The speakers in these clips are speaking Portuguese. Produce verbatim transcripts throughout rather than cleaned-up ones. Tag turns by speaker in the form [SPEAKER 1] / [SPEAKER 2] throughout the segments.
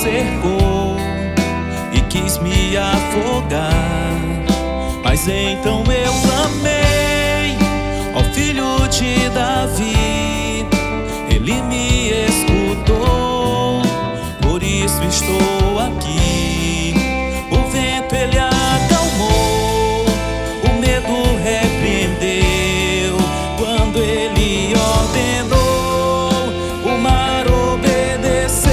[SPEAKER 1] cercou e quis me afogar. Mas então eu clamei ao filho de Davi, ele me escutou, por isso estou aqui. O vento ele acalmou, o medo repreendeu, quando ele ordenou, o mar obedeceu.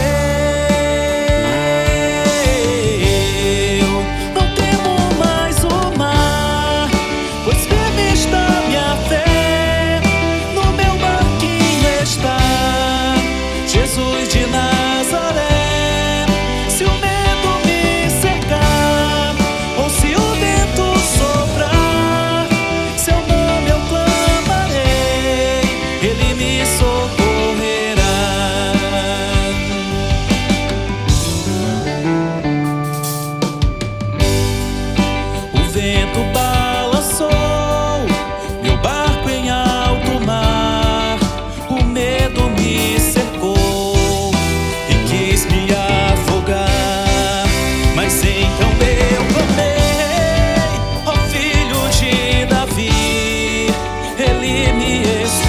[SPEAKER 1] Não temo mais o mar, pois firme está minha fé, no meu barquinho está Jesus de Nazaré. Se o medo me cercar, ou se o vento soprar, seu nome eu clamarei, ele me socorrerá. O vento balançou meu barco em alto mar, o medo me cercou e quis me afogar. Mas então eu clamei ao filho de Davi, ele me escutou,